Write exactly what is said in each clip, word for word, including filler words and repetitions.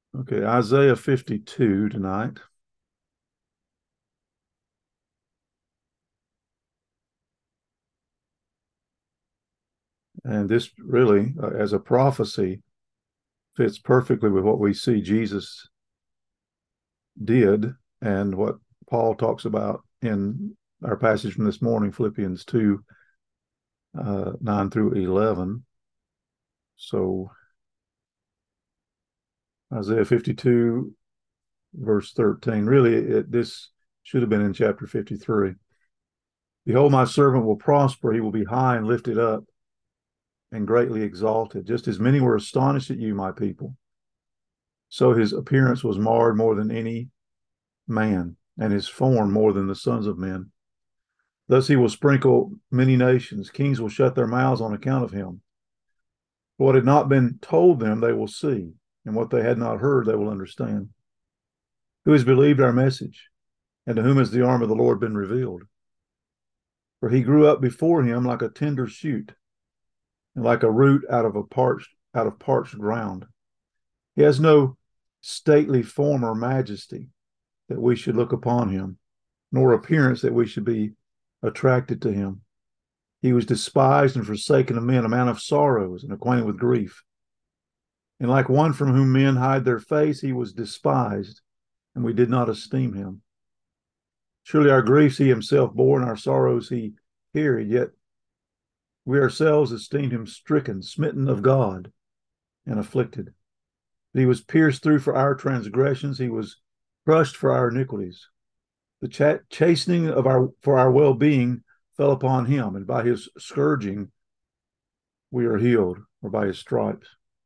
Okay, Isaiah fifty-two tonight. And this really, uh, as a prophecy, fits perfectly with what we see Jesus did and what Paul talks about in our passage from this morning, Philippians two, uh, nine through eleven. So, Isaiah fifty-two, verse thirteen. Really, it, this should have been in chapter fifty-three. Behold, my servant will prosper. He will be high and lifted up and greatly exalted. Just as many were astonished at you, my people, so his appearance was marred more than any man, and his form more than the sons of men. Thus he will sprinkle many nations. Kings will shut their mouths on account of him. What had not been told them, they will see, and what they had not heard, they will understand. Who has believed our message, and to whom has the arm of the Lord been revealed? For he grew up before him like a tender shoot, and like a root out of a parched out of parched ground. He has no stately form or majesty that we should look upon him, nor appearance that we should be attracted to him. He was despised and forsaken of men, a man of sorrows and acquainted with grief. And like one from whom men hide their face, he was despised, and we did not esteem him. Surely our griefs he himself bore, and our sorrows he carried, yet we ourselves esteemed him stricken, smitten of God, and afflicted. He was pierced through for our transgressions, he was crushed for our iniquities. The ch- chastening of our for our well-being fell upon him, and by his scourging we are healed, or by his stripes.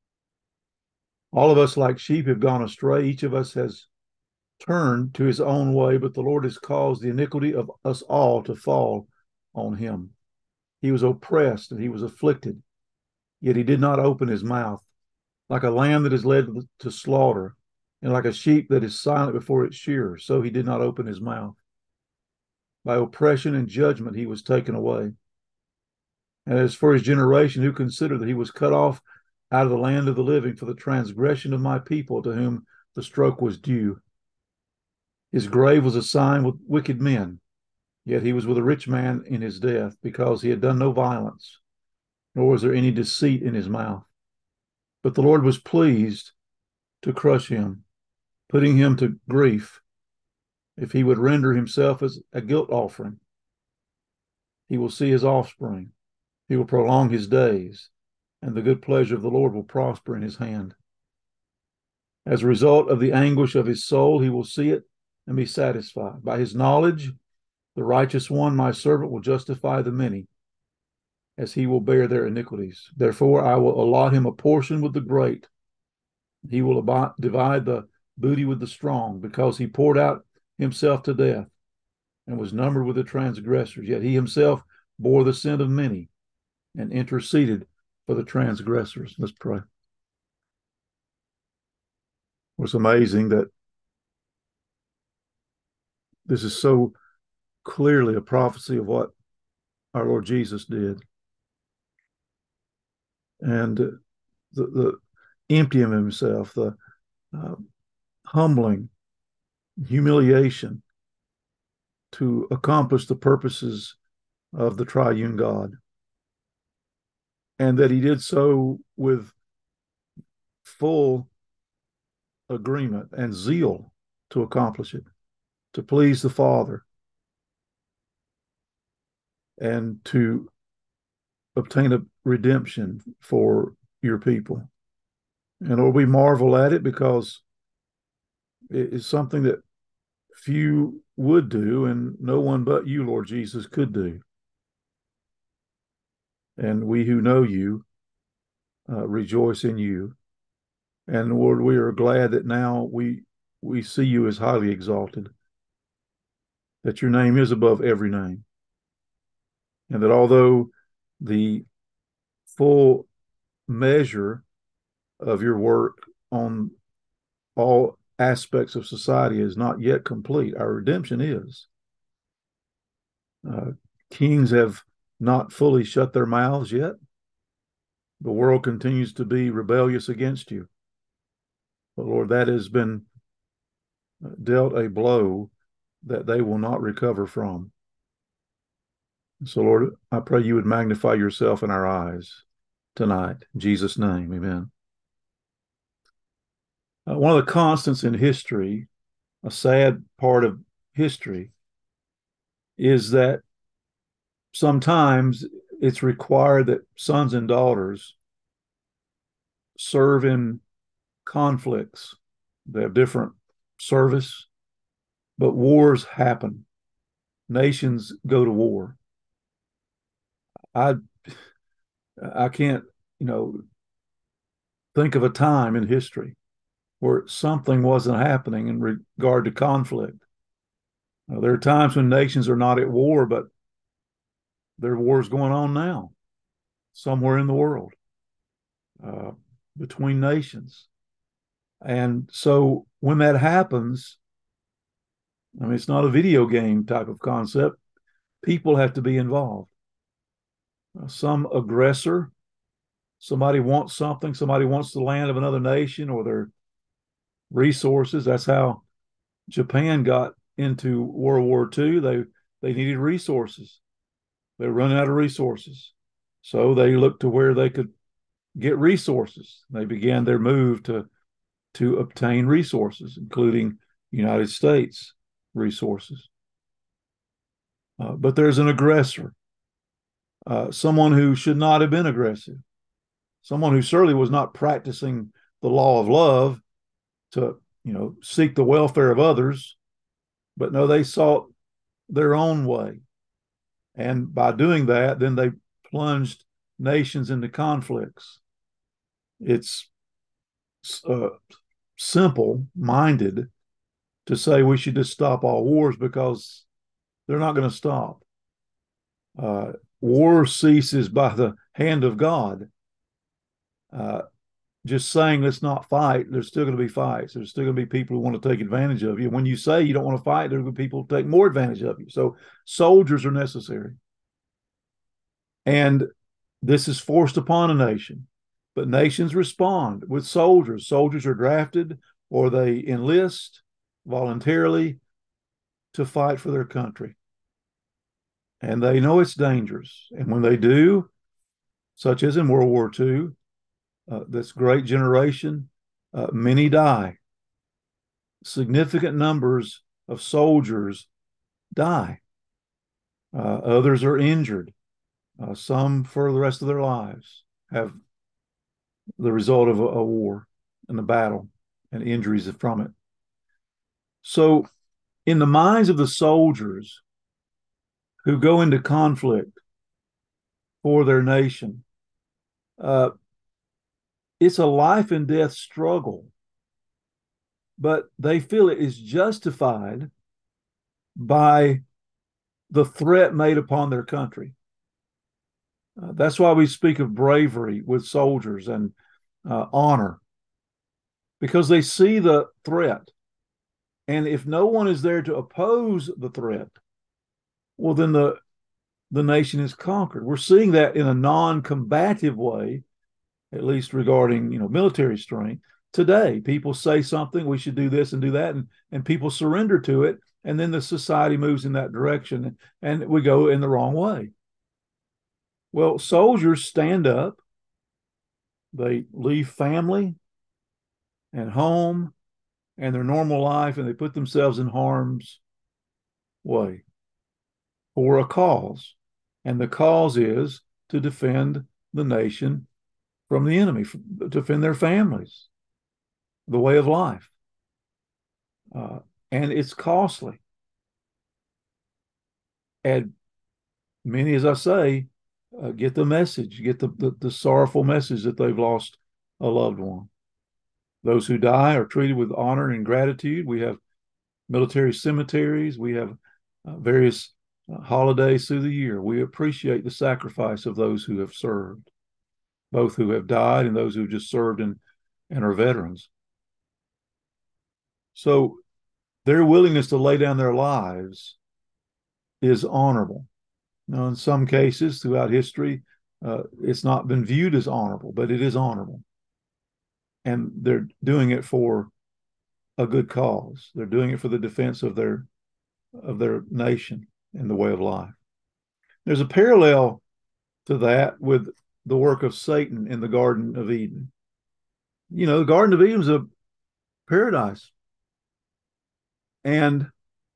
All of us, like sheep, have gone astray. Each of us has turned to his own way, but the Lord has caused the iniquity of us all to fall on him. He was oppressed and he was afflicted, yet he did not open his mouth. Like a lamb that is led to slaughter, and like a sheep that is silent before its shearer, so he did not open his mouth. By oppression and judgment he was taken away. And as for his generation, who considered that he was cut off out of the land of the living for the transgression of my people, to whom the stroke was due. His grave was assigned with wicked men, yet he was with a rich man in his death, because he had done no violence, nor was there any deceit in his mouth. But the Lord was pleased to crush him, putting him to grief. If he would render himself as a guilt offering, he will see his offspring. He will prolong his days, and the good pleasure of the Lord will prosper in his hand. As a result of the anguish of his soul, he will see it and be satisfied. By his knowledge, the righteous one, my servant, will justify the many, as he will bear their iniquities. Therefore, I will allot him a portion with the great. He will ab- divide the booty with the strong, because he poured out himself to death and was numbered with the transgressors. Yet he himself bore the sin of many and interceded for the transgressors. Let's pray. It's amazing that this is so clearly a prophecy of what our Lord Jesus did. And the, the emptying of himself, the uh, humbling, humiliation to accomplish the purposes of the triune God. And that he did so with full agreement and zeal to accomplish it, to please the Father, and to obtain a redemption for your people. And Lord, we marvel at it because it is something that few would do, and no one but you, Lord Jesus, could do. And we who know you uh, rejoice in you. And Lord, we are glad that now we we see you as highly exalted, that your name is above every name, and that although the full measure of your work on all aspects of society is not yet complete, our redemption is. Uh, Kings have not fully shut their mouths yet. The world continues to be rebellious against you. But Lord, that has been dealt a blow that they will not recover from. So, Lord, I pray you would magnify yourself in our eyes tonight. In Jesus' name, amen. Uh, one of the constants in history, a sad part of history, is that sometimes it's required that sons and daughters serve in conflicts. They have different service, but wars happen. Nations go to war. I I can't, you know, think of a time in history where something wasn't happening in regard to conflict. Now, there are times when nations are not at war, but there are wars going on now somewhere in the world uh, between nations. And so when that happens, I mean, it's not a video game type of concept. People have to be involved. Uh, some aggressor, somebody wants something, somebody wants the land of another nation or their resources. That's how Japan got into World War Two. They they needed resources. They were running out of resources. So they looked to where they could get resources. They began their move to to obtain resources, including United States resources. Uh, but there's an aggressor, uh, someone who should not have been aggressive, someone who certainly was not practicing the law of love to, you know, seek the welfare of others, but no, they sought their own way. And by doing that, then they plunged nations into conflicts. It's uh, simple minded to say we should just stop all wars because they're not going to stop. Uh, war ceases by the hand of God. Uh, just saying let's not fight, there's still going to be fights. There's still going to be people who want to take advantage of you. When you say you don't want to fight, there's going to be people who take more advantage of you. So soldiers are necessary. And this is forced upon a nation. But nations respond with soldiers. Soldiers are drafted or they enlist voluntarily to fight for their country. And they know it's dangerous. And when they do, such as in World War Two, uh, this great generation, uh, many die. Significant numbers of soldiers die. Uh, others are injured. Uh, some for the rest of their lives have the result of a, a war and a battle and injuries from it. So, in the minds of the soldiers who go into conflict for their nation, uh, it's a life and death struggle, but they feel it is justified by the threat made upon their country. Uh, that's why we speak of bravery with soldiers and uh, honor, because they see the threat. And if no one is there to oppose the threat, well, then the the nation is conquered. We're seeing that in a non-combative way, at least regarding, you know, military strength. Today, people say something, we should do this and do that, and, and people surrender to it, and then the society moves in that direction, and we go in the wrong way. Well, soldiers stand up, they leave family and home and their normal life, and they put themselves in harm's way for a cause. And the cause is to defend the nation from the enemy, to defend their families, the way of life. Uh, and it's costly. And many, as I say, uh, get the message, get the, the, the sorrowful message that they've lost a loved one. Those who die are treated with honor and gratitude. We have military cemeteries. We have uh, various uh, holidays through the year. We appreciate the sacrifice of those who have served, both who have died and those who have just served and, and are veterans. So their willingness to lay down their lives is honorable. Now, in some cases throughout history, uh, it's not been viewed as honorable, but it is honorable. and they're doing it for a good cause. They're doing it for the defense of their of their nation and the way of life. There's a parallel to that with the work of Satan in the Garden of Eden. You know, the Garden of Eden was a paradise. And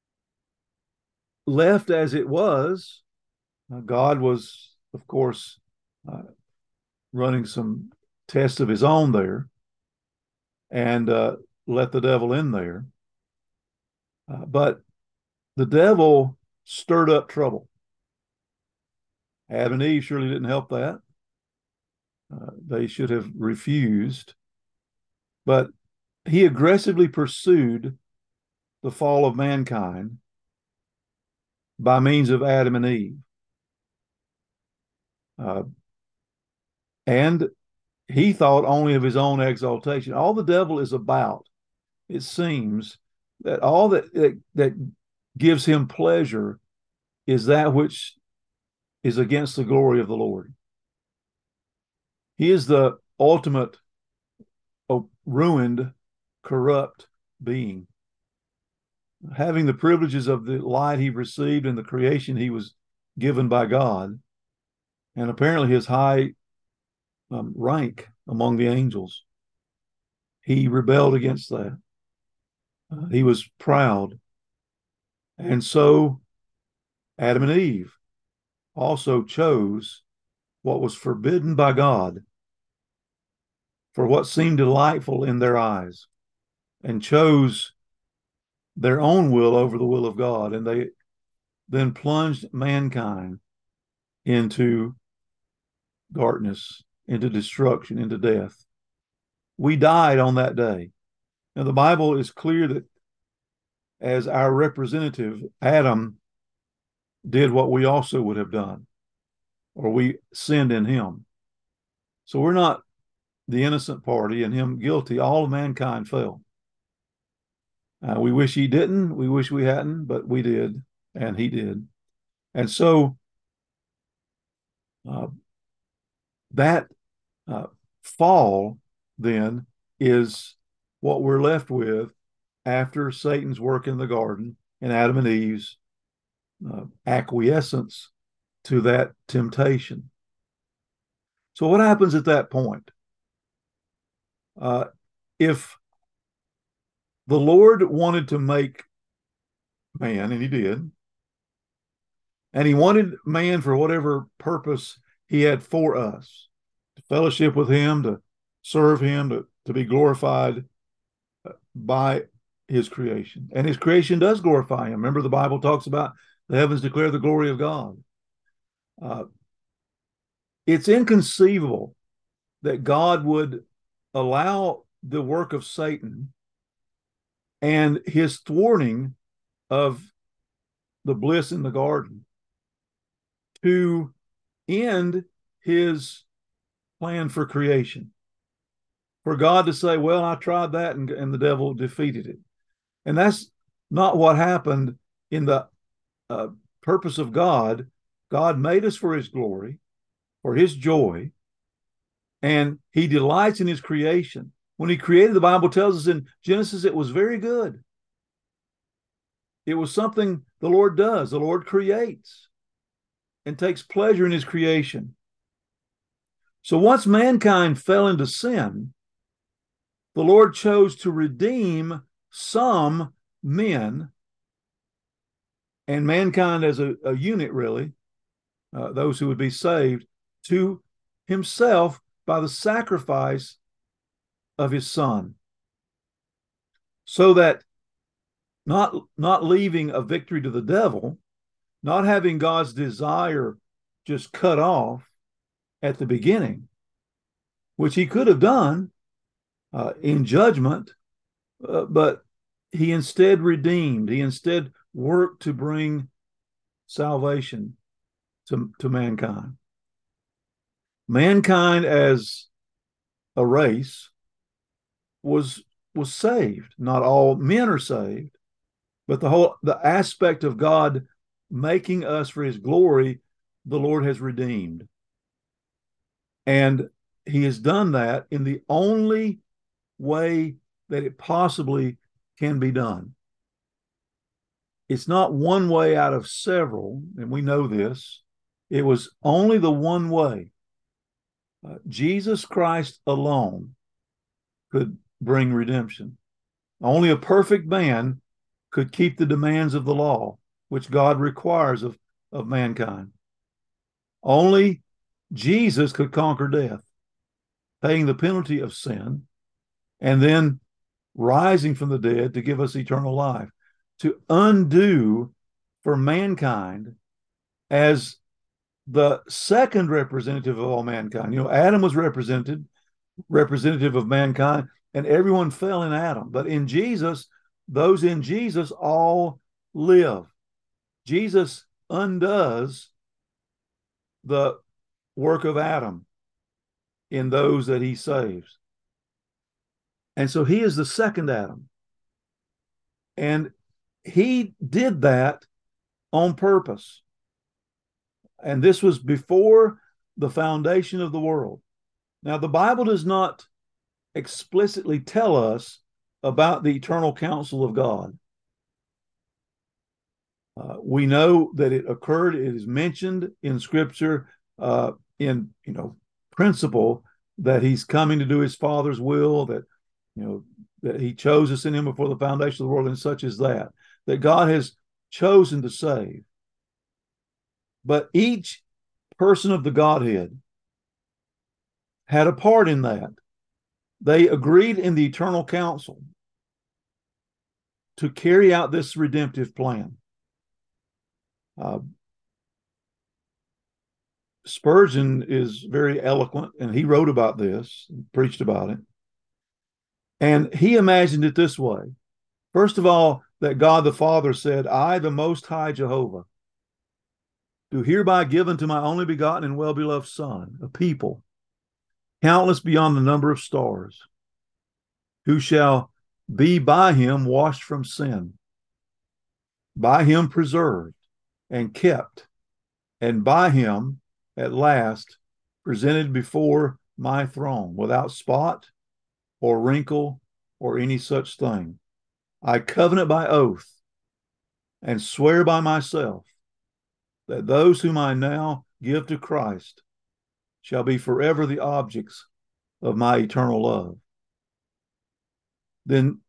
left as it was, uh, God was, of course, uh, running some tests of his own there, and uh, let the devil in there. Uh, but the devil stirred up trouble. Adam and Eve surely didn't help that. Uh, they should have refused. But he aggressively pursued the fall of mankind by means of Adam and Eve. Uh, and he thought only of his own exaltation. All the devil is about, it seems, that all that, that, that gives him pleasure is that which is against the glory of the Lord. He is the ultimate ruined, corrupt being. Having the privileges of the light he received and the creation he was given by God, and apparently his high um, rank among the angels, he rebelled against that. Uh, he was proud. And so Adam and Eve also chose what was forbidden by God for what seemed delightful in their eyes, and chose their own will over the will of God. And they then plunged mankind into darkness, into destruction, into death. We died on that day. Now, the Bible is clear that as our representative, Adam did what we also would have done, or we sinned in him. So we're not the innocent party and him guilty. All of mankind fell. Uh, we wish he didn't. We wish we hadn't, but we did, and he did. And so uh, that uh, fall then is what we're left with after Satan's work in the garden and Adam and Eve's uh, acquiescence to that temptation. So what happens at that point? Uh, if the Lord wanted to make man, and he did, and he wanted man for whatever purpose he had for us, to fellowship with him, to serve him, to, to be glorified by his creation. And his creation does glorify him. Remember, the Bible talks about the heavens declare the glory of God. Uh, it's inconceivable that God would allow the work of Satan and his thwarting of the bliss in the garden to end his plan for creation. For God to say, well, I tried that, and, and the devil defeated it. And that's not what happened in the uh, purpose of God. God made us for his glory, for his joy, and he delights in his creation. When he created, the Bible tells us in Genesis, it was very good. It was something the Lord does. The Lord creates and takes pleasure in his creation. So once mankind fell into sin, the Lord chose to redeem some men and mankind as a, a unit, really, uh, those who would be saved, to himself by the sacrifice of his son, so that not, not leaving a victory to the devil, not having God's desire just cut off at the beginning, which he could have done uh, in judgment, uh, but he instead redeemed. He instead worked to bring salvation to, to mankind. Mankind as a race was was saved. Not all men are saved, but the whole the aspect of God making us for his glory, the Lord has redeemed. And he has done that in the only way that it possibly can be done. It's not one way out of several, and we know this. It was only the one way. Uh, Jesus Christ alone could bring redemption. Only a perfect man could keep the demands of the law, which God requires of, of mankind. Only Jesus could conquer death, paying the penalty of sin, and then rising from the dead to give us eternal life, to undo for mankind as the second representative of all mankind. You know, Adam was represented, representative of mankind, and everyone fell in Adam. But in Jesus, those in Jesus all live. Jesus undoes the work of Adam in those that he saves. And so he is the second Adam. And he did that on purpose. And this was before the foundation of the world. Now, the Bible does not explicitly tell us about the eternal counsel of God. Uh, we know that it occurred. It is mentioned in Scripture uh, in, you know, principle that he's coming to do his Father's will, that, you know, that he chose us in him before the foundation of the world, and such as that, that God has chosen to save. But each person of the Godhead had a part in that. They agreed in the eternal counsel to carry out this redemptive plan. Uh, Spurgeon is very eloquent, and he wrote about this, preached about it. And he imagined it this way. First of all, that God the Father said, I, the Most High Jehovah, do hereby give unto my only begotten and well-beloved Son a people, countless beyond the number of stars, who shall be by him washed from sin, by him preserved and kept, and by him at last presented before my throne without spot or wrinkle or any such thing. I covenant by oath and swear by myself that those whom I now give to Christ shall be forever the objects of my eternal love. Then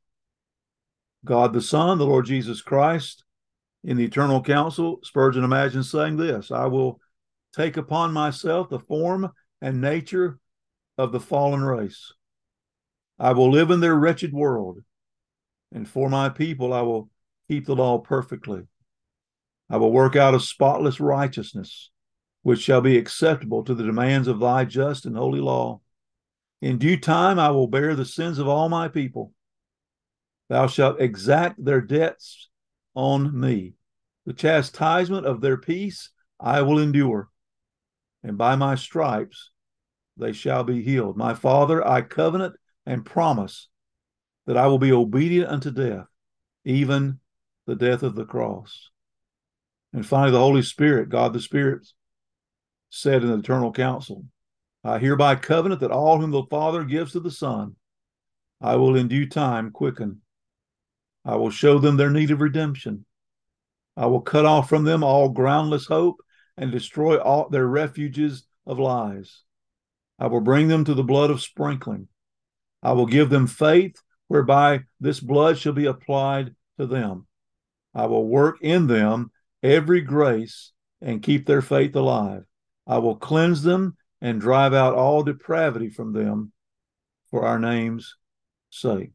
God the Son, the Lord Jesus Christ, in the eternal counsel, Spurgeon imagines saying this, I will take upon myself the form and nature of the fallen race. I will live in their wretched world, and for my people I will keep the law perfectly. I will work out a spotless righteousness, which shall be acceptable to the demands of thy just and holy law. In due time I will bear the sins of all my people. Thou shalt exact their debts on me. The chastisement of their peace I will endure, and by my stripes they shall be healed. My Father, I covenant and promise that I will be obedient unto death, even the death of the cross. And finally, the Holy Spirit, God the Spirit, said in the eternal counsel, I hereby covenant that all whom the Father gives to the Son, I will in due time quicken. I will show them their need of redemption. I will cut off from them all groundless hope and destroy all their refuges of lies. I will bring them to the blood of sprinkling. I will give them faith whereby this blood shall be applied to them. I will work in them every grace and keep their faith alive. I will cleanse them and drive out all depravity from them for our name's sake.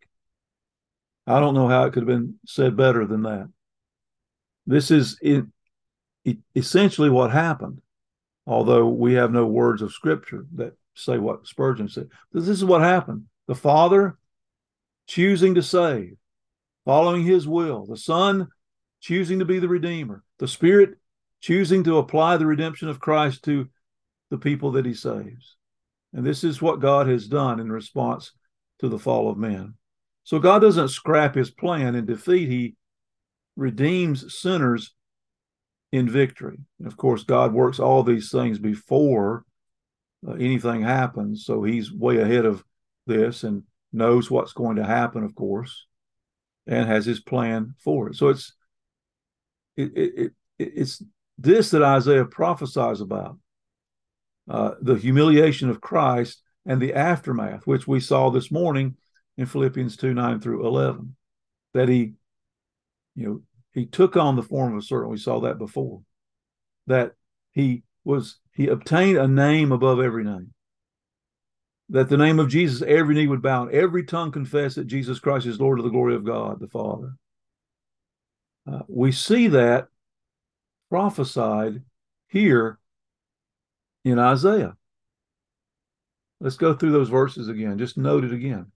I don't know how it could have been said better than that. This is it, it, essentially what happened, although we have no words of Scripture that say what Spurgeon said. This is what happened. The Father choosing to save, following his will. The Son choosing to be the Redeemer. The Spirit choosing to apply the redemption of Christ to the people that he saves. And this is what God has done in response to the fall of man. So God doesn't scrap his plan in defeat. He redeems sinners in victory. And of course, God works all these things before uh, anything happens. So he's way ahead of this. And knows what's going to happen, of course, and has his plan for it. So it's it, it, it it's this that Isaiah prophesies about, uh, the humiliation of Christ and the aftermath, which we saw this morning in Philippians two, nine through eleven, that he, you know, he took on the form of a servant. We saw that before, that he was, he obtained a name above every name, that the name of Jesus, every knee would bow and every tongue confess that Jesus Christ is Lord, to the glory of God the Father. Uh, we see that prophesied here in Isaiah. Let's go through those verses again. Just note it again.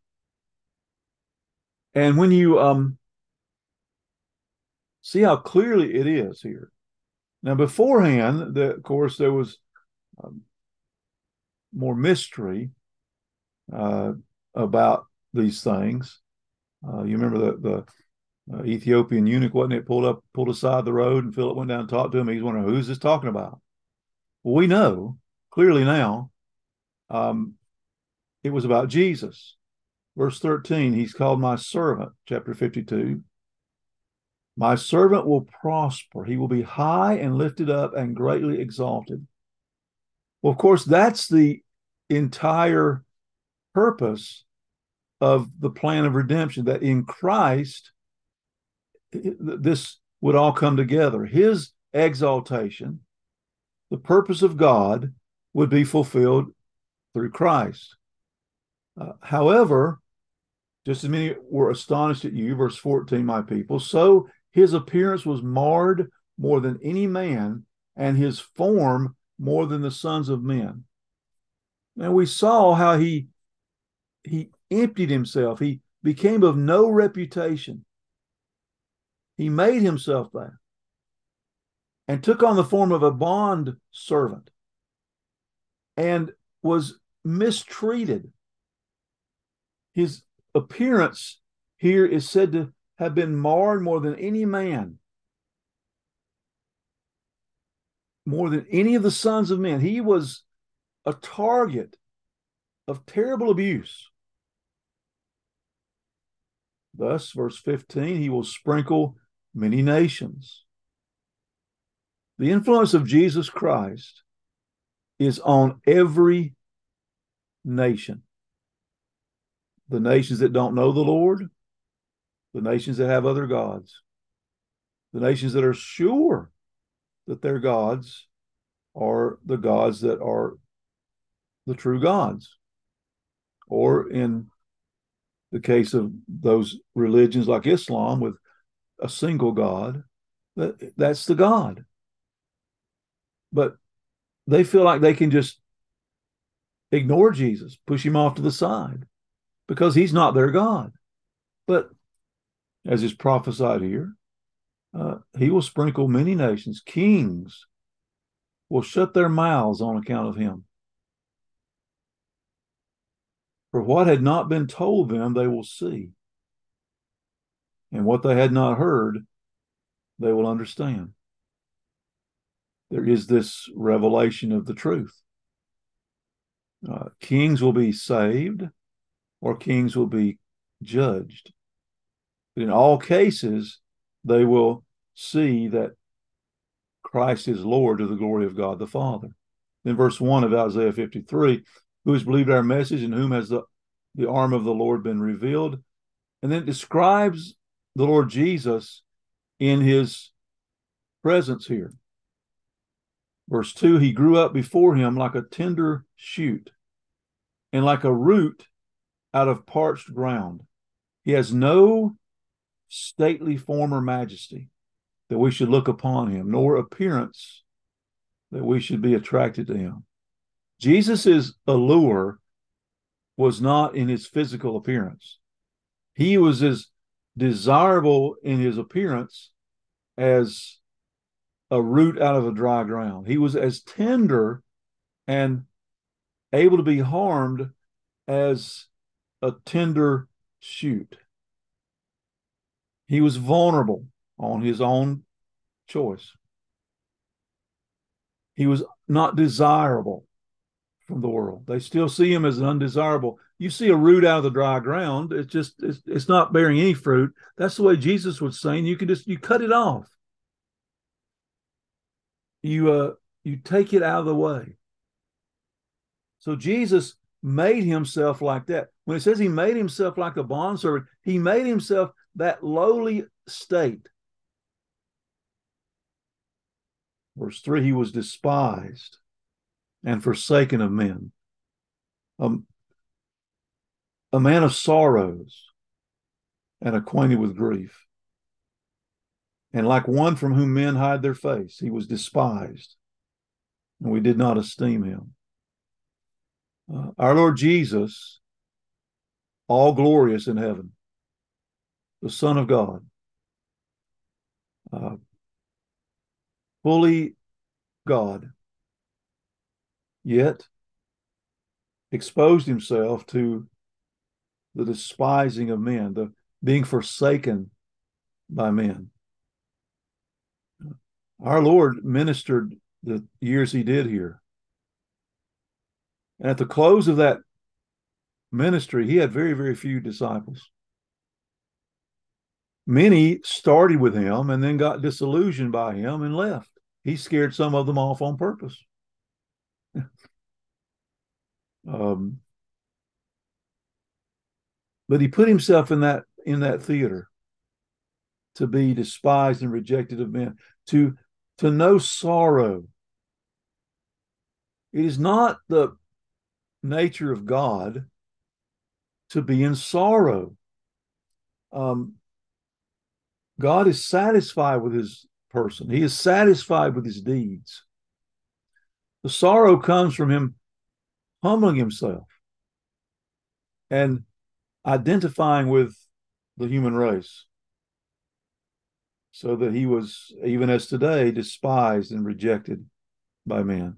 And when you um, see how clearly it is here. Now, beforehand, the, of course, there was um, more mystery uh, about these things. Uh, you remember the, the uh, Ethiopian eunuch, wasn't it? Pulled up, pulled aside the road, and Philip went down and talked to him. He's wondering, who's this talking about? Well, we know clearly now um, it was about Jesus. Verse thirteen, he's called my servant, chapter fifty-two. My servant will prosper. He will be high and lifted up and greatly exalted. Well, of course, that's the entire purpose of the plan of redemption, that in Christ, this would all come together. His exaltation, the purpose of God, would be fulfilled through Christ. Uh, however, just as many were astonished at you, verse fourteen, my people, so his appearance was marred more than any man, and his form more than the sons of men. And we saw how he, he emptied himself. He became of no reputation. He made himself that and took on the form of a bond servant and was mistreated. His appearance here is said to have been marred more than any man, more than any of the sons of men. He was a target of terrible abuse. Thus, verse fifteen, he will sprinkle many nations. The influence of Jesus Christ is on every nation. The nations that don't know the Lord, the nations that have other gods, the nations that are sure that their gods are the gods that are the true gods. Or in the case of those religions like Islam with a single God, that, that's the God. But they feel like they can just ignore Jesus, push him off to the side, because he's not their God. But as is prophesied here, uh, he will sprinkle many nations. Kings will shut their mouths on account of him. For what had not been told them, they will see. And what they had not heard, they will understand. There is this revelation of the truth. Uh, kings will be saved, or kings will be judged. But in all cases, they will see that Christ is Lord, to the glory of God the Father. In verse one of Isaiah fifty-three, who has believed our message, and whom has the, the arm of the Lord been revealed? And then it describes the Lord Jesus in his presence here. Verse two, he grew up before him like a tender shoot, and like a root out of parched ground. He has no stately form or majesty that we should look upon him, nor appearance that we should be attracted to him. Jesus's allure was not in his physical appearance. He was as desirable in his appearance as a root out of a dry ground. He was as tender and able to be harmed as a tender shoot. He was vulnerable on his own choice. He was not desirable from the world. They still see him as an undesirable you see a root out of the dry ground, it's just it's, it's not bearing any fruit. That's the way Jesus was saying. You can just you cut it off. You uh you take it out of the way. So Jesus made himself like that. When it says he made himself like a bondservant, he made himself that lowly state. Verse three, he was despised and forsaken of men. Um, a man of sorrows and acquainted with grief. And like one from whom men hide their face, he was despised, and we did not esteem him. Uh, our Lord Jesus, all glorious in heaven, the Son of God, uh, fully God, yet exposed himself to the despising of men, the being forsaken by men. Our Lord ministered the years he did here. And at the close of that ministry, he had very, very few disciples. Many started with him and then got disillusioned by him and left. He scared some of them off on purpose. um, but he put himself in that in that theater to be despised and rejected of men, to to know sorrow. It is not the nature of God to be in sorrow. Um, God is satisfied with his person. He is satisfied with his deeds. The sorrow comes from him humbling himself and identifying with the human race, so that he was, even as today, despised and rejected by men.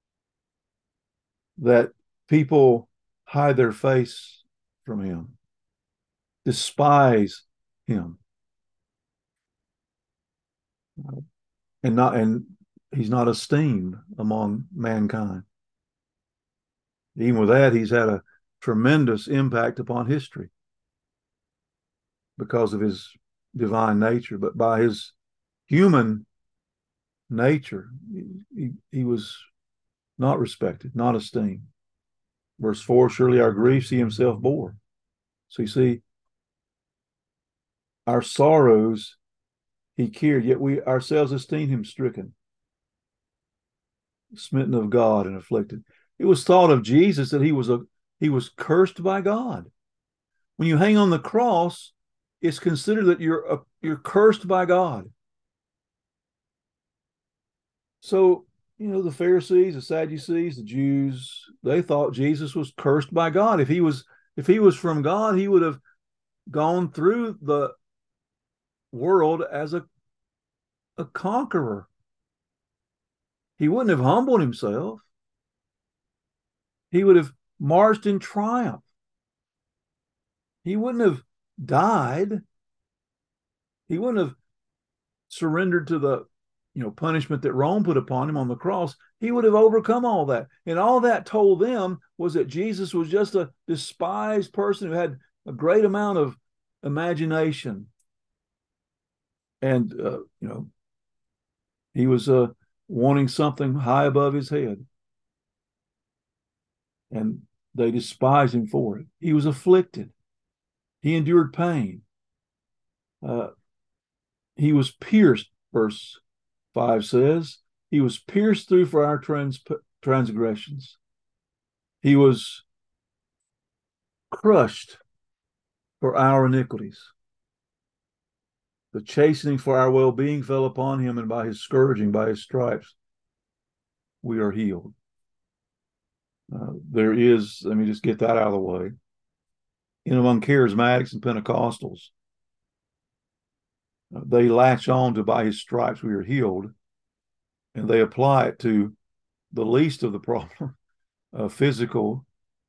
That people hide their face from him, despise him, and not and he's not esteemed among mankind. Even with that, he's had a tremendous impact upon history because of his divine nature, but by his human nature, he, he was not respected, not esteemed. Verse four, surely our griefs he himself bore. So you see, our sorrows he carried, yet we ourselves esteem him stricken, smitten of God and afflicted. It was thought of Jesus that he was a he was cursed by God. When you hang on the cross, it's considered that you're a, you're cursed by God. So, you know, the Pharisees, the Sadducees, the Jews, they thought Jesus was cursed by God. If he was if he was from God, he would have gone through the world as a a conqueror. He wouldn't have humbled himself. He would have marched in triumph. He wouldn't have died. He wouldn't have surrendered to the, you know, punishment that Rome put upon him on the cross. He would have overcome all that. And all that told them was that Jesus was just a despised person who had a great amount of imagination. And, uh, you know, he was uh, wanting something high above his head. And they despised him for it. He was afflicted. He endured pain. Uh, he was pierced, verse five says. He was pierced through for our trans- transgressions. He was crushed for our iniquities. The chastening for our well-being fell upon him, and by his scourging, by his stripes, we are healed. Uh, there is, let me just get that out of the way, in among charismatics and Pentecostals, uh, they latch on to by his stripes we are healed, and they apply it to the least of the problem, uh, physical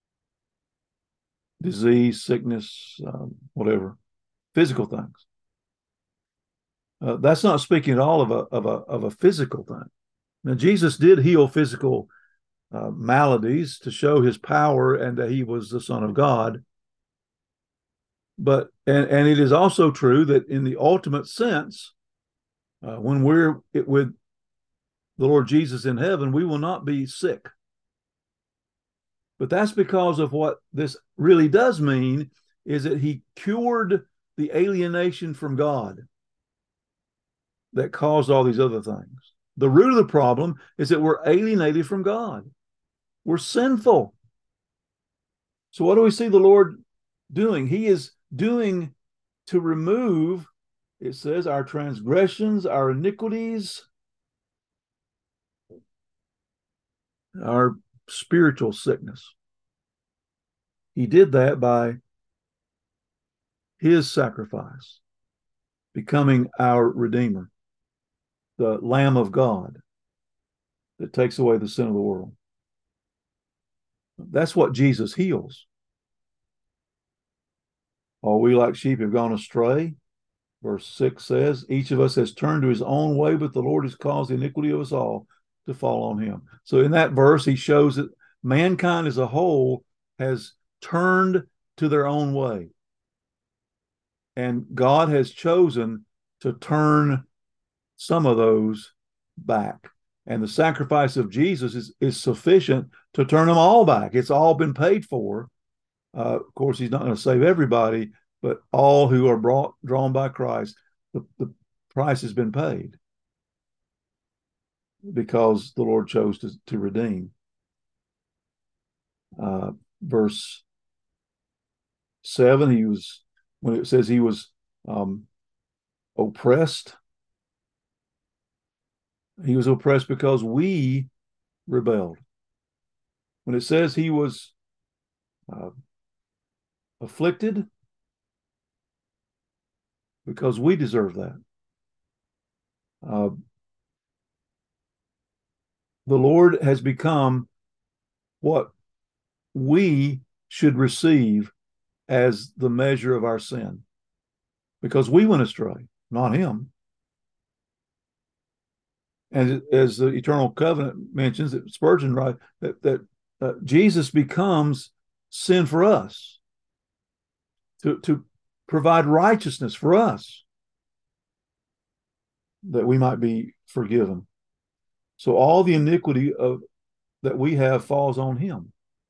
disease, sickness, um, whatever, physical things. Uh, that's not speaking at all of a of a of a physical thing. Now, Jesus did heal physical uh, maladies to show his power and that he was the Son of God. But and and it is also true that in the ultimate sense, uh, when we're it, with the Lord Jesus in heaven, we will not be sick. But that's because of what this really does mean, is that he cured the alienation from God that caused all these other things. The root of the problem is that we're alienated from God. We're sinful. So what do we see the Lord doing? He is doing to remove, it says, our transgressions, our iniquities, our spiritual sickness. He did that by his sacrifice, becoming our Redeemer, the Lamb of God that takes away the sin of the world. That's what Jesus heals. All we like sheep have gone astray. Verse six says, each of us has turned to his own way, but the Lord has caused the iniquity of us all to fall on him. So in that verse, he shows that mankind as a whole has turned to their own way. And God has chosen to turn some of those back. And the sacrifice of Jesus is, is sufficient to turn them all back. It's all been paid for. Uh, of course, he's not going to save everybody, but all who are brought, drawn by Christ, the, the price has been paid because the Lord chose to, to redeem. Uh, verse seven, he was, when it says he was um, oppressed, he was oppressed because we rebelled. When it says he was uh, afflicted, because we deserve that. Uh, the Lord has become what we should receive as the measure of our sin, because we went astray, not him. And as the Eternal Covenant mentions, that Spurgeon writes, that, that uh, Jesus becomes sin for us to, to provide righteousness for us, that we might be forgiven. So all the iniquity of that we have falls on him.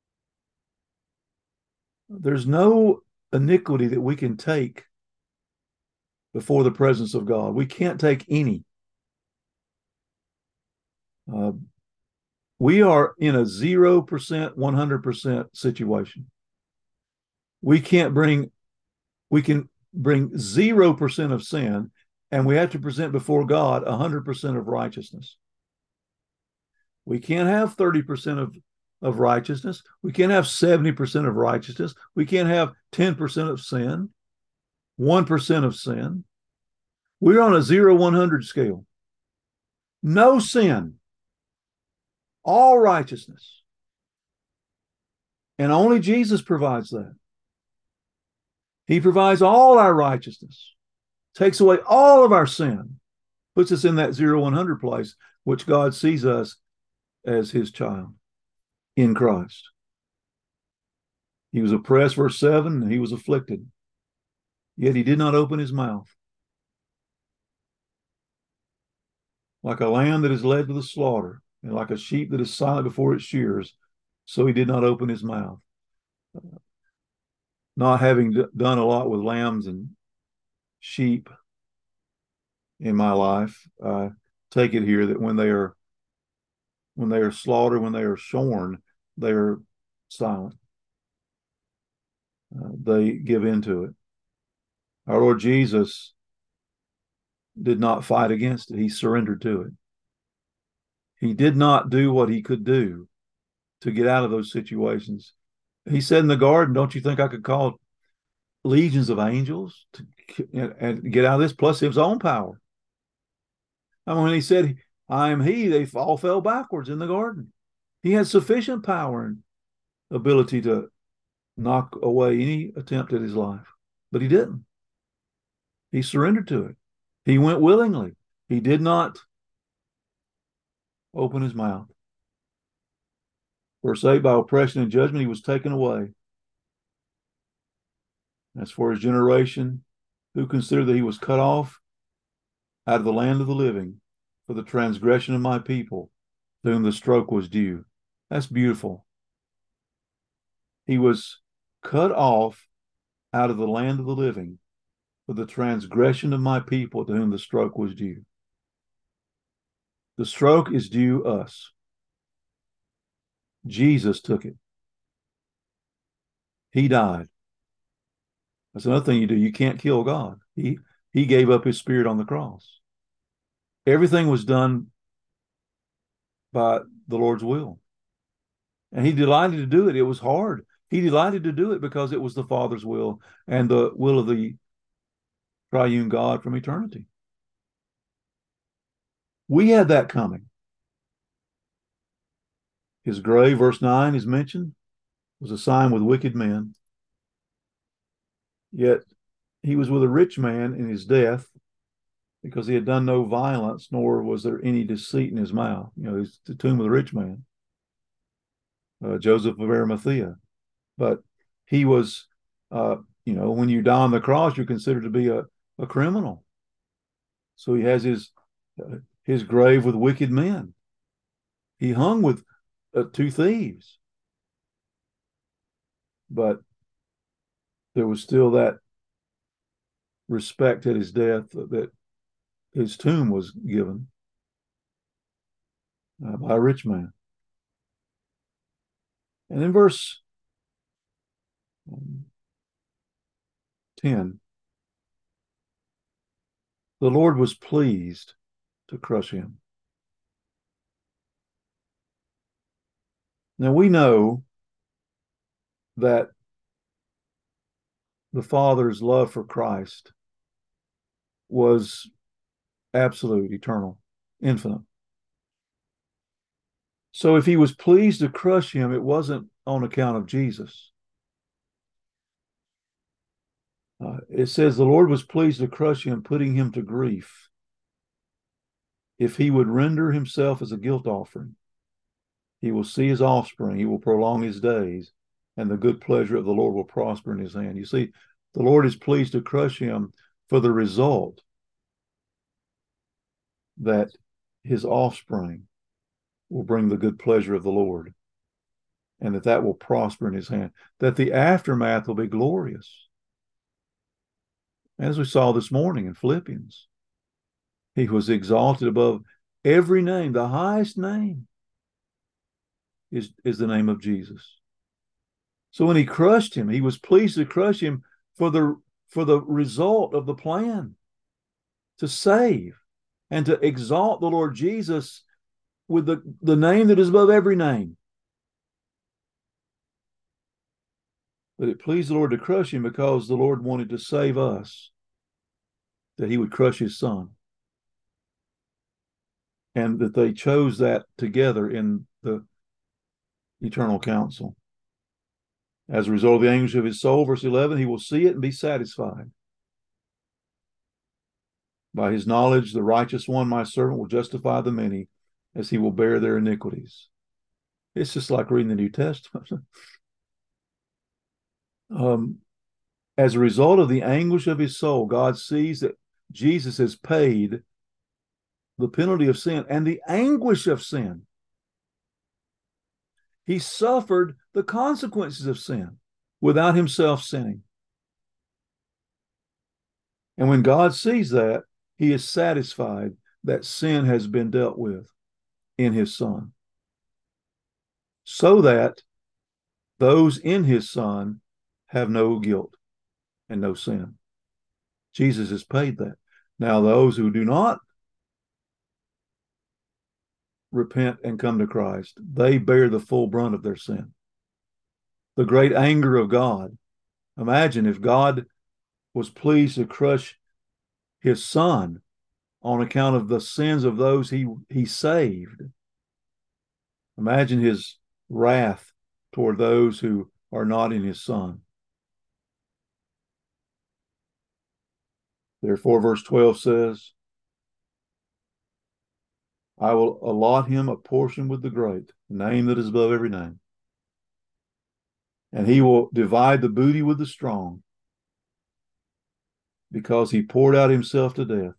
There's no iniquity that we can take before the presence of God. We can't take any. Uh, we are in a zero percent, one hundred percent situation. We can't bring, we can bring zero percent of sin, and we have to present before God one hundred percent of righteousness. We can't have thirty percent of, of righteousness. We can't have seventy percent of righteousness. We can't have ten percent of sin, one percent of sin. We're on a zero one hundred scale. No sin, all righteousness. And only Jesus provides that. He provides all our righteousness, takes away all of our sin, puts us in that zero one hundred place, which God sees us as his child in Christ. He was oppressed, verse seven, and he was afflicted, yet he did not open his mouth. Like a lamb that is led to the slaughter, and like a sheep that is silent before its shears, so he did not open his mouth. Not having d- done a lot with lambs and sheep in my life, I take it here that when they are when they are slaughtered, when they are shorn, they are silent. Uh, they give in to it. Our Lord Jesus did not fight against it. He surrendered to it. He did not do what he could do to get out of those situations. He said in the garden, don't you think I could call legions of angels to and, and get out of this, plus his own power? I mean, when he said, I am he, they all fell backwards in the garden. He had sufficient power and ability to knock away any attempt at his life, but he didn't. He surrendered to it. He went willingly. He did not open his mouth. Verse eight, by oppression and judgment he was taken away. As for his generation, who considered that he was cut off out of the land of the living for the transgression of my people, to whom the stroke was due. That's beautiful. He was cut off out of the land of the living for the transgression of my people, to whom the stroke was due. The stroke is due us. Jesus took it. He died. That's another thing you do. You can't kill God. He, he gave up his spirit on the cross. Everything was done by the Lord's will. And he delighted to do it. It was hard. He delighted to do it because it was the Father's will and the will of the triune God from eternity. We had that coming. His grave, verse nine, is mentioned, was assigned with wicked men. Yet he was with a rich man in his death, because he had done no violence, nor was there any deceit in his mouth. You know, he's the tomb of the rich man, uh, Joseph of Arimathea. But he was, uh, you know, when you die on the cross, you're considered to be a, a criminal. So he has his uh, his grave with wicked men. He hung with uh, two thieves. But there was still that respect at his death that his tomb was given uh, by a rich man. And in verse um, ten, the Lord was pleased to crush him. Now we know that the Father's love for Christ was absolute, eternal, infinite. So if he was pleased to crush him, it wasn't on account of Jesus. Uh, it says the Lord was pleased to crush him, putting him to grief. If he would render himself as a guilt offering, he will see his offspring, he will prolong his days, and the good pleasure of the Lord will prosper in his hand. You see, the Lord is pleased to crush him for the result that his offspring will bring the good pleasure of the Lord, and that that will prosper in his hand, that the aftermath will be glorious. As we saw this morning in Philippians, he was exalted above every name. The highest name is, is the name of Jesus. So when he crushed him, he was pleased to crush him for the, for the result of the plan to save and to exalt the Lord Jesus with the, the name that is above every name. But it pleased the Lord to crush him because the Lord wanted to save us, that he would crush his son. And that they chose that together in the eternal council. As a result of the anguish of his soul, verse eleven, he will see it and be satisfied. By his knowledge, the righteous one, my servant, will justify the many, as he will bear their iniquities. It's just like reading the New Testament. um, as a result of the anguish of his soul, God sees that Jesus has paid the penalty of sin and the anguish of sin. He suffered the consequences of sin without himself sinning. And when God sees that, he is satisfied that sin has been dealt with in his Son, so that those in his Son have no guilt and no sin. Jesus has paid that. Now, those who do not repent and come to Christ, they bear the full brunt of their sin. The great anger of God. Imagine if God was pleased to crush his son on account of the sins of those he, he saved. Imagine his wrath toward those who are not in his son. Therefore, verse twelve says, I will allot him a portion with the great, the name that is above every name, And he will divide the booty with the strong, because he poured out himself to death.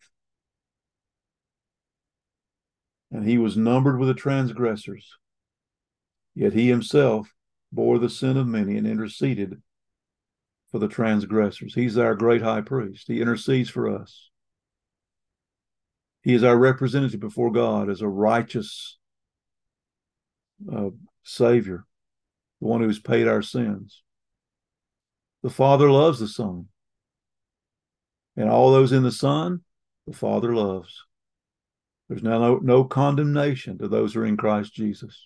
And he was numbered with the transgressors. Yet he himself bore the sin of many and interceded for the transgressors. He's our great high priest. He intercedes for us. He is our representative before God as a righteous uh, Savior, the one who's paid our sins. The Father loves the Son. And all those in the Son, the Father loves. There's now no, no condemnation to those who are in Christ Jesus.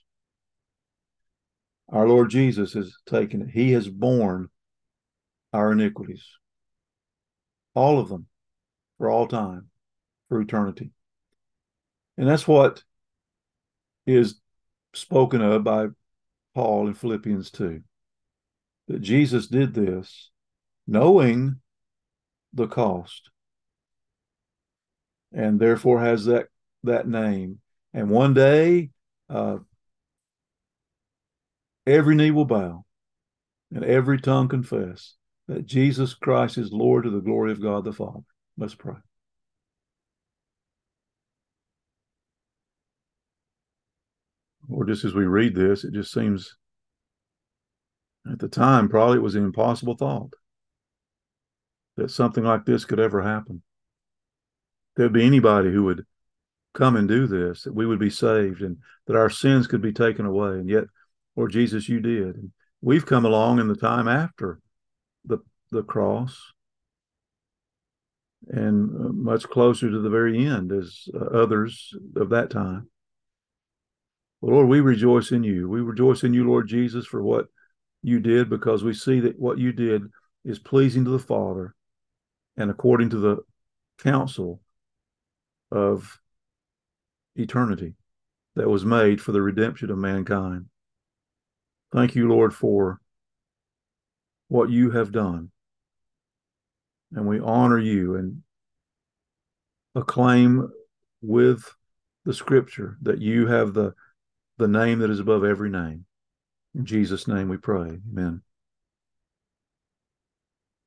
Our Lord Jesus has taken it. He has borne our iniquities, all of them, for all time, for eternity. And that's what is spoken of by Paul in Philippians two, that Jesus did this knowing the cost, and therefore has that, that name. And one day, uh, every knee will bow and every tongue confess that Jesus Christ is Lord, to the glory of God the Father. Let's pray. Or just as we read this, it just seems at the time probably it was an impossible thought that something like this could ever happen. There'd be anybody who would come and do this, that we would be saved and that our sins could be taken away. And yet, Lord Jesus, you did. And we've come along in the time after the, the cross, and uh, much closer to the very end as uh, others of that time. Well, Lord, we rejoice in you. We rejoice in you, Lord Jesus, for what you did, because we see that what you did is pleasing to the Father and according to the counsel of eternity that was made for the redemption of mankind. Thank you, Lord, for what you have done. And we honor you and acclaim with the scripture that you have the, the name that is above every name. In Jesus' name we pray. Amen.